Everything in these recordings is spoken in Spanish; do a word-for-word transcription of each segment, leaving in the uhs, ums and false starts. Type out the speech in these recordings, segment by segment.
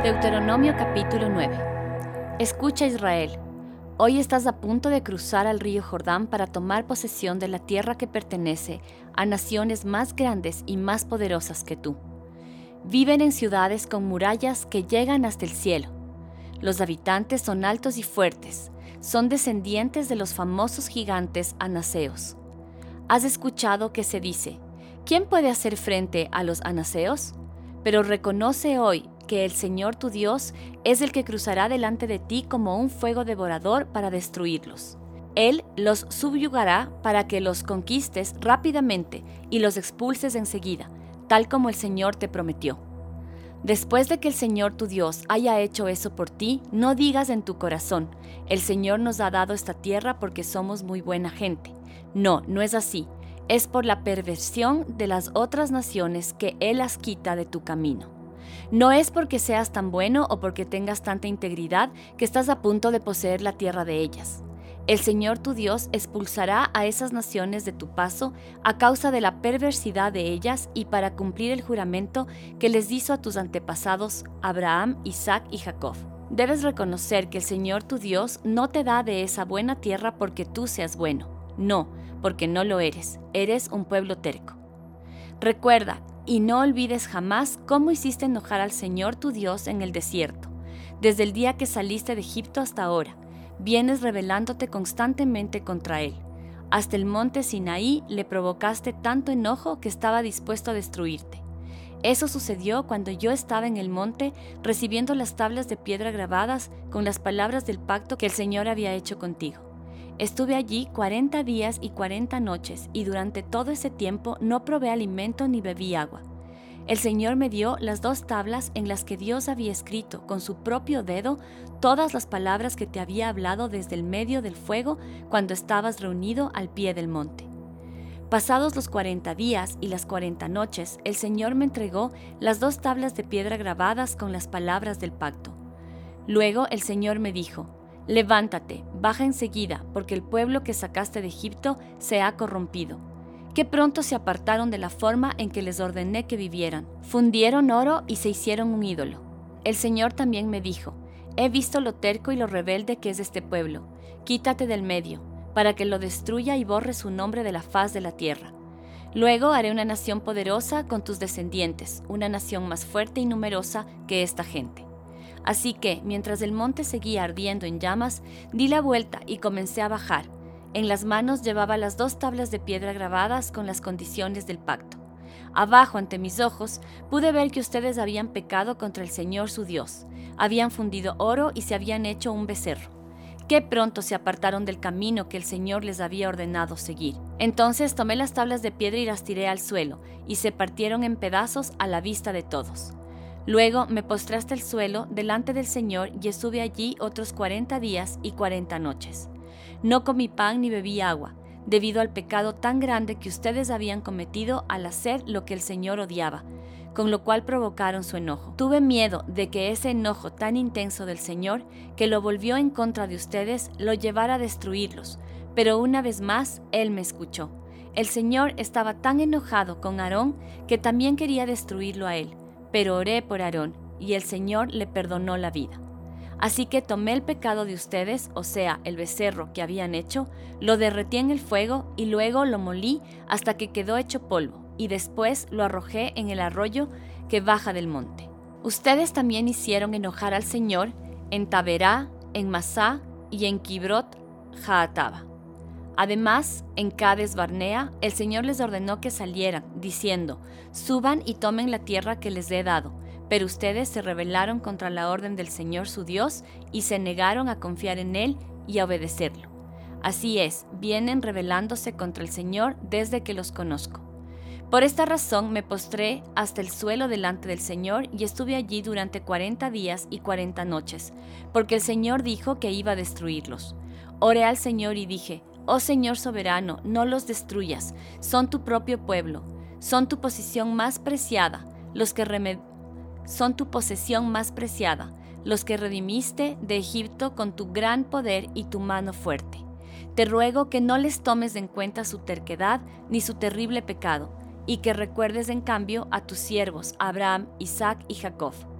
Deuteronomio capítulo nueve. Escucha, Israel, hoy estás a punto de cruzar al río Jordán para tomar posesión de la tierra que pertenece a naciones más grandes y más poderosas que tú. Viven en ciudades con murallas que llegan hasta el cielo. Los habitantes son altos y fuertes, son descendientes de los famosos gigantes anaseos. Has escuchado que se dice, ¿quién puede hacer frente a los anaseos? Pero reconoce hoy que el Señor tu Dios es el que cruzará delante de ti como un fuego devorador para destruirlos. Él los subyugará para que los conquistes rápidamente y los expulses enseguida, tal como el Señor te prometió. Después de que el Señor tu Dios haya hecho eso por ti, no digas en tu corazón, el Señor nos ha dado esta tierra porque somos muy buena gente. No, no es así. Es por la perversión de las otras naciones que Él las quita de tu camino. No es porque seas tan bueno o porque tengas tanta integridad que estás a punto de poseer la tierra de ellas. El Señor tu Dios expulsará a esas naciones de tu paso a causa de la perversidad de ellas y para cumplir el juramento que les hizo a tus antepasados Abraham, Isaac y Jacob. Debes reconocer que el Señor tu Dios no te da de esa buena tierra porque tú seas bueno. No, porque no lo eres. Eres un pueblo terco. Recuerda, y no olvides jamás cómo hiciste enojar al Señor tu Dios en el desierto, desde el día que saliste de Egipto hasta ahora. Vienes rebelándote constantemente contra Él. Hasta el monte Sinaí le provocaste tanto enojo que estaba dispuesto a destruirte. Eso sucedió cuando yo estaba en el monte recibiendo las tablas de piedra grabadas con las palabras del pacto que el Señor había hecho contigo. Estuve allí cuarenta días y cuarenta noches, y durante todo ese tiempo no probé alimento ni bebí agua. El Señor me dio las dos tablas en las que Dios había escrito con su propio dedo todas las palabras que te había hablado desde el medio del fuego cuando estabas reunido al pie del monte. Pasados los cuarenta días y las cuarenta noches, el Señor me entregó las dos tablas de piedra grabadas con las palabras del pacto. Luego el Señor me dijo, levántate, baja enseguida, porque el pueblo que sacaste de Egipto se ha corrompido. Que pronto se apartaron de la forma en que les ordené que vivieran. Fundieron oro y se hicieron un ídolo. El Señor también me dijo, he visto lo terco y lo rebelde que es este pueblo. Quítate del medio, para que lo destruya y borre su nombre de la faz de la tierra. Luego haré una nación poderosa con tus descendientes, una nación más fuerte y numerosa que esta gente. Así que, mientras el monte seguía ardiendo en llamas, di la vuelta y comencé a bajar. En las manos llevaba las dos tablas de piedra grabadas con las condiciones del pacto. Abajo, ante mis ojos, pude ver que ustedes habían pecado contra el Señor su Dios. Habían fundido oro y se habían hecho un becerro. Qué pronto se apartaron del camino que el Señor les había ordenado seguir. Entonces tomé las tablas de piedra y las tiré al suelo, y se partieron en pedazos a la vista de todos. Luego me postré hasta el suelo delante del Señor y estuve allí otros cuarenta días y cuarenta noches. No comí pan ni bebí agua, debido al pecado tan grande que ustedes habían cometido al hacer lo que el Señor odiaba, con lo cual provocaron su enojo. Tuve miedo de que ese enojo tan intenso del Señor, que lo volvió en contra de ustedes, lo llevara a destruirlos, pero una vez más Él me escuchó. El Señor estaba tan enojado con Aarón que también quería destruirlo a él. Pero oré por Aarón, y el Señor le perdonó la vida. Así que tomé el pecado de ustedes, o sea, el becerro que habían hecho, lo derretí en el fuego y luego lo molí hasta que quedó hecho polvo, y después lo arrojé en el arroyo que baja del monte. Ustedes también hicieron enojar al Señor en Taberá, en Masá y en Kibrot Jaataba. Además, en Cades Barnea, el Señor les ordenó que salieran, diciendo, suban y tomen la tierra que les he dado. Pero ustedes se rebelaron contra la orden del Señor su Dios y se negaron a confiar en Él y a obedecerlo. Así es, vienen rebelándose contra el Señor desde que los conozco. Por esta razón me postré hasta el suelo delante del Señor y estuve allí durante cuarenta días y cuarenta noches, porque el Señor dijo que iba a destruirlos. Oré al Señor y dije, oh Señor soberano, no los destruyas, son tu propio pueblo, son tu posesión más preciada, los que remed- son tu posesión más preciada, los que redimiste de Egipto con tu gran poder y tu mano fuerte. Te ruego que no les tomes en cuenta su terquedad ni su terrible pecado, y que recuerdes en cambio a tus siervos Abraham, Isaac y Jacob.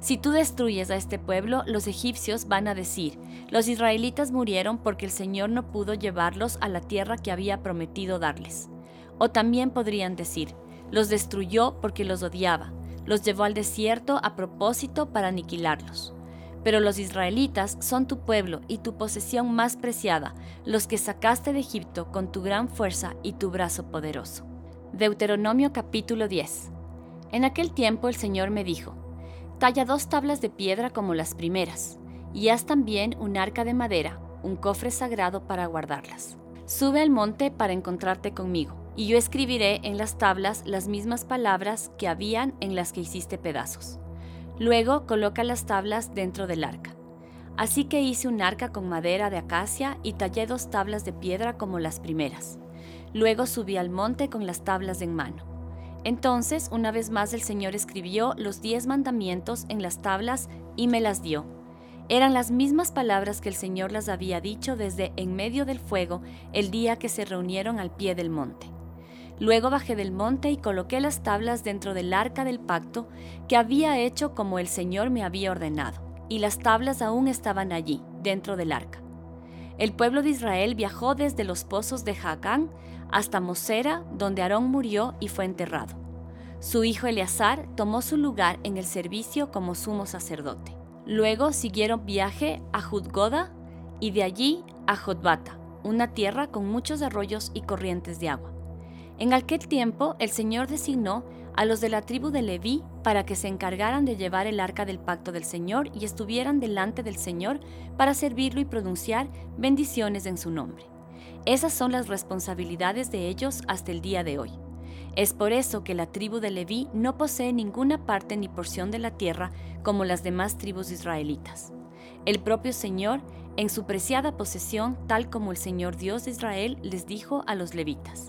Si tú destruyes a este pueblo, los egipcios van a decir, los israelitas murieron porque el Señor no pudo llevarlos a la tierra que había prometido darles. O también podrían decir, los destruyó porque los odiaba, los llevó al desierto a propósito para aniquilarlos. Pero los israelitas son tu pueblo y tu posesión más preciada, los que sacaste de Egipto con tu gran fuerza y tu brazo poderoso. Deuteronomio capítulo diez. En aquel tiempo el Señor me dijo, talla dos tablas de piedra como las primeras, y haz también un arca de madera, un cofre sagrado para guardarlas. Sube al monte para encontrarte conmigo, y yo escribiré en las tablas las mismas palabras que habían en las que hiciste pedazos. Luego coloca las tablas dentro del arca. Así que hice un arca con madera de acacia y tallé dos tablas de piedra como las primeras. Luego subí al monte con las tablas en mano. Entonces, una vez más el Señor escribió los diez mandamientos en las tablas y me las dio. Eran las mismas palabras que el Señor las había dicho desde en medio del fuego el día que se reunieron al pie del monte. Luego bajé del monte y coloqué las tablas dentro del arca del pacto que había hecho como el Señor me había ordenado, y las tablas aún estaban allí, dentro del arca. El pueblo de Israel viajó desde los pozos de Jaacán hasta Mosera, donde Aarón murió y fue enterrado. Su hijo Eleazar tomó su lugar en el servicio como sumo sacerdote. Luego siguieron viaje a Judgoda y de allí a Jotbata, una tierra con muchos arroyos y corrientes de agua. En aquel tiempo el Señor designó a los de la tribu de Leví para que se encargaran de llevar el arca del pacto del Señor y estuvieran delante del Señor para servirlo y pronunciar bendiciones en su nombre. Esas son las responsabilidades de ellos hasta el día de hoy. Es por eso que la tribu de Leví no posee ninguna parte ni porción de la tierra como las demás tribus israelitas. El propio Señor, en su preciada posesión, tal como el Señor Dios de Israel les dijo a los levitas.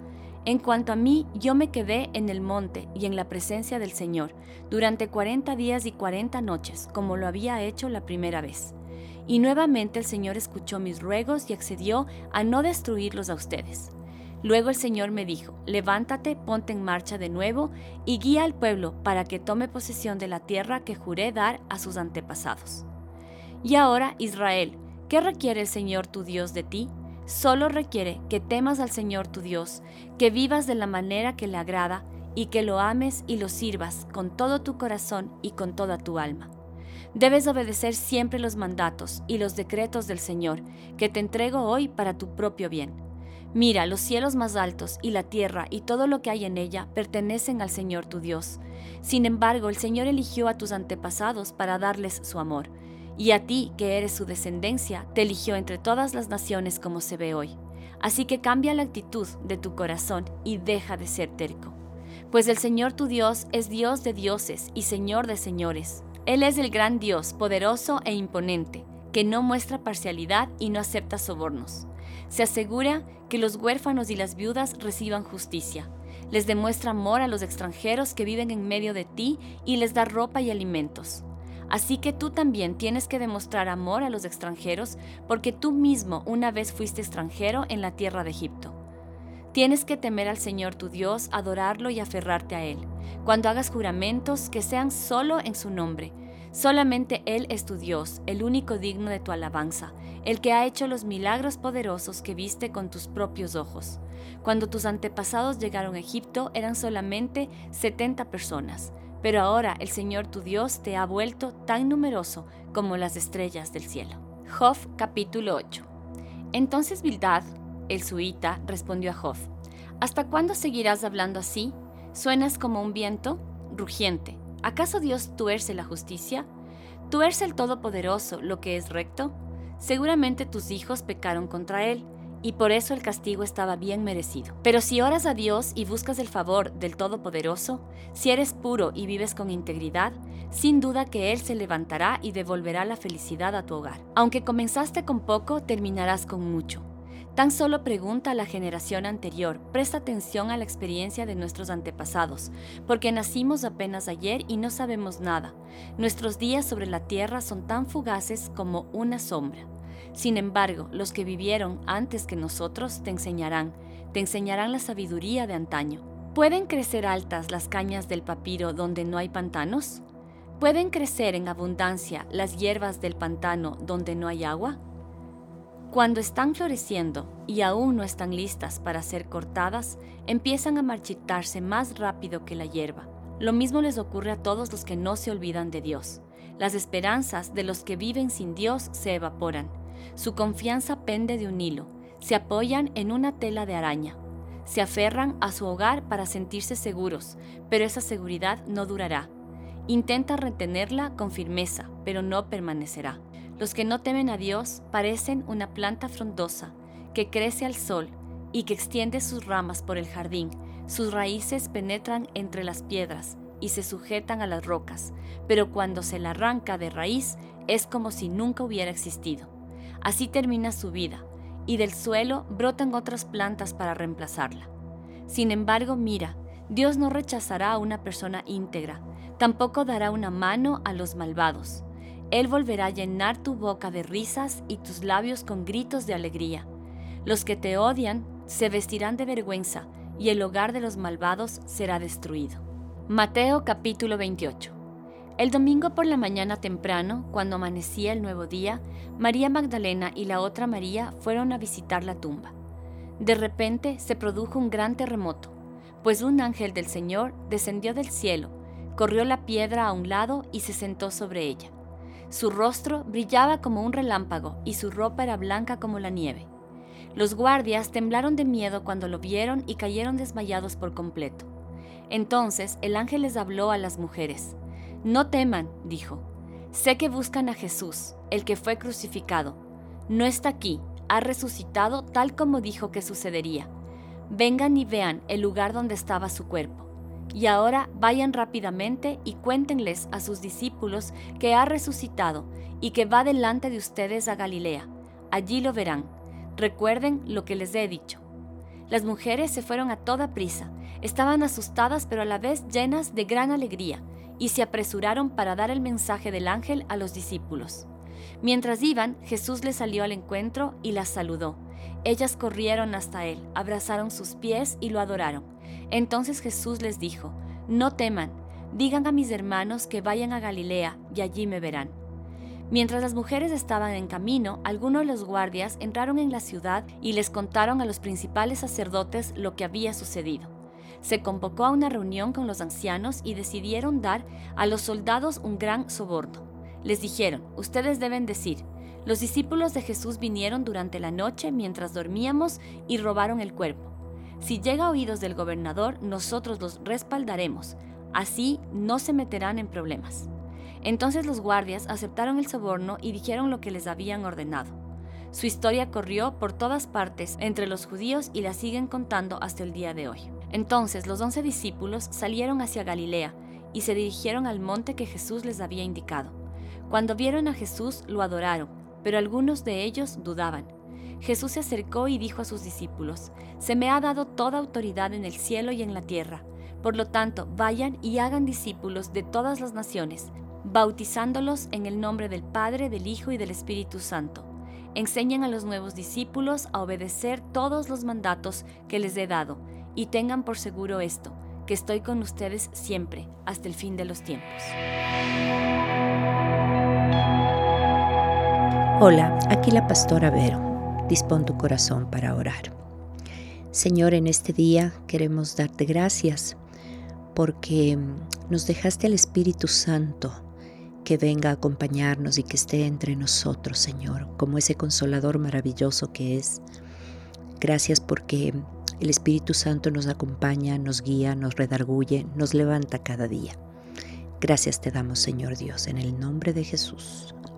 En cuanto a mí, yo me quedé en el monte y en la presencia del Señor durante cuarenta días y cuarenta noches, como lo había hecho la primera vez. Y nuevamente el Señor escuchó mis ruegos y accedió a no destruirlos a ustedes. Luego el Señor me dijo, levántate, ponte en marcha de nuevo y guía al pueblo para que tome posesión de la tierra que juré dar a sus antepasados. Y ahora, Israel, ¿qué requiere el Señor tu Dios de ti? Solo requiere que temas al Señor tu Dios, que vivas de la manera que le agrada y que lo ames y lo sirvas con todo tu corazón y con toda tu alma. Debes obedecer siempre los mandatos y los decretos del Señor, que te entrego hoy para tu propio bien. Mira, los cielos más altos y la tierra y todo lo que hay en ella pertenecen al Señor tu Dios. Sin embargo, el Señor eligió a tus antepasados para darles su amor. Y a ti, que eres su descendencia, te eligió entre todas las naciones como se ve hoy. Así que cambia la actitud de tu corazón y deja de ser terco. Pues el Señor tu Dios es Dios de dioses y Señor de señores. Él es el gran Dios, poderoso e imponente, que no muestra parcialidad y no acepta sobornos. Se asegura que los huérfanos y las viudas reciban justicia. Les demuestra amor a los extranjeros que viven en medio de ti y les da ropa y alimentos. Así que tú también tienes que demostrar amor a los extranjeros porque tú mismo una vez fuiste extranjero en la tierra de Egipto. Tienes que temer al Señor tu Dios, adorarlo y aferrarte a Él. Cuando hagas juramentos, que sean solo en su nombre. Solamente Él es tu Dios, el único digno de tu alabanza, el que ha hecho los milagros poderosos que viste con tus propios ojos. Cuando tus antepasados llegaron a Egipto eran solamente setenta personas. Pero ahora el Señor tu Dios te ha vuelto tan numeroso como las estrellas del cielo. Job capítulo ocho. Entonces Bildad, el suita, respondió a Job, ¿hasta cuándo seguirás hablando así? ¿Suenas como un viento rugiente? ¿Acaso Dios tuerce la justicia? ¿Tuerce el Todopoderoso lo que es recto? Seguramente tus hijos pecaron contra Él, y por eso el castigo estaba bien merecido. Pero si oras a Dios y buscas el favor del Todopoderoso, si eres puro y vives con integridad, sin duda que Él se levantará y devolverá la felicidad a tu hogar. Aunque comenzaste con poco, terminarás con mucho. Tan solo pregunta a la generación anterior, presta atención a la experiencia de nuestros antepasados, porque nacimos apenas ayer y no sabemos nada. Nuestros días sobre la tierra son tan fugaces como una sombra. Sin embargo, los que vivieron antes que nosotros te enseñarán, te enseñarán la sabiduría de antaño. ¿Pueden crecer altas las cañas del papiro donde no hay pantanos? ¿Pueden crecer en abundancia las hierbas del pantano donde no hay agua? Cuando están floreciendo y aún no están listas para ser cortadas, empiezan a marchitarse más rápido que la hierba. Lo mismo les ocurre a todos los que no se olvidan de Dios. Las esperanzas de los que viven sin Dios se evaporan. Su confianza pende de un hilo. Se apoyan en una tela de araña. Se aferran a su hogar para sentirse seguros, pero esa seguridad no durará. Intenta retenerla con firmeza, pero no permanecerá. Los que no temen a Dios parecen una planta frondosa que crece al sol y que extiende sus ramas por el jardín. Sus raíces penetran entre las piedras y se sujetan a las rocas, pero cuando se la arranca de raíz es como si nunca hubiera existido. Así termina su vida, y del suelo brotan otras plantas para reemplazarla. Sin embargo, mira, Dios no rechazará a una persona íntegra, tampoco dará una mano a los malvados. Él volverá a llenar tu boca de risas y tus labios con gritos de alegría. Los que te odian se vestirán de vergüenza y el hogar de los malvados será destruido. Mateo capítulo veintiocho. El domingo por la mañana temprano, cuando amanecía el nuevo día, María Magdalena y la otra María fueron a visitar la tumba. De repente se produjo un gran terremoto, pues un ángel del Señor descendió del cielo, corrió la piedra a un lado y se sentó sobre ella. Su rostro brillaba como un relámpago y su ropa era blanca como la nieve. Los guardias temblaron de miedo cuando lo vieron y cayeron desmayados por completo. Entonces el ángel les habló a las mujeres. «No teman», dijo. «Sé que buscan a Jesús, el que fue crucificado. No está aquí, ha resucitado tal como dijo que sucedería. Vengan y vean el lugar donde estaba su cuerpo. Y ahora vayan rápidamente y cuéntenles a sus discípulos que ha resucitado y que va delante de ustedes a Galilea. Allí lo verán. Recuerden lo que les he dicho». Las mujeres se fueron a toda prisa. Estaban asustadas pero a la vez llenas de gran alegría y se apresuraron para dar el mensaje del ángel a los discípulos. Mientras iban, Jesús les salió al encuentro y las saludó. Ellas corrieron hasta él, abrazaron sus pies y lo adoraron. Entonces Jesús les dijo: «No teman, digan a mis hermanos que vayan a Galilea y allí me verán». Mientras las mujeres estaban en camino, algunos de los guardias entraron en la ciudad y les contaron a los principales sacerdotes lo que había sucedido. Se convocó a una reunión con los ancianos y decidieron dar a los soldados un gran soborno. Les dijeron: «Ustedes deben decir, los discípulos de Jesús vinieron durante la noche mientras dormíamos y robaron el cuerpo. Si llega a oídos del gobernador, nosotros los respaldaremos. Así no se meterán en problemas». Entonces los guardias aceptaron el soborno y dijeron lo que les habían ordenado. Su historia corrió por todas partes entre los judíos y la siguen contando hasta el día de hoy. Entonces los once discípulos salieron hacia Galilea y se dirigieron al monte que Jesús les había indicado. Cuando vieron a Jesús, lo adoraron, pero algunos de ellos dudaban. Jesús se acercó y dijo a sus discípulos: «Se me ha dado toda autoridad en el cielo y en la tierra. Por lo tanto, vayan y hagan discípulos de todas las naciones, bautizándolos en el nombre del Padre, del Hijo y del Espíritu Santo. Enseñen a los nuevos discípulos a obedecer todos los mandatos que les he dado, y tengan por seguro esto, que estoy con ustedes siempre, hasta el fin de los tiempos». Hola, aquí la pastora Vero. Dispón tu corazón para orar. Señor, en este día queremos darte gracias porque nos dejaste al Espíritu Santo que venga a acompañarnos y que esté entre nosotros, Señor, como ese consolador maravilloso que es. Gracias porque el Espíritu Santo nos acompaña, nos guía, nos redarguye, nos levanta cada día. Gracias te damos, Señor Dios, en el nombre de Jesús.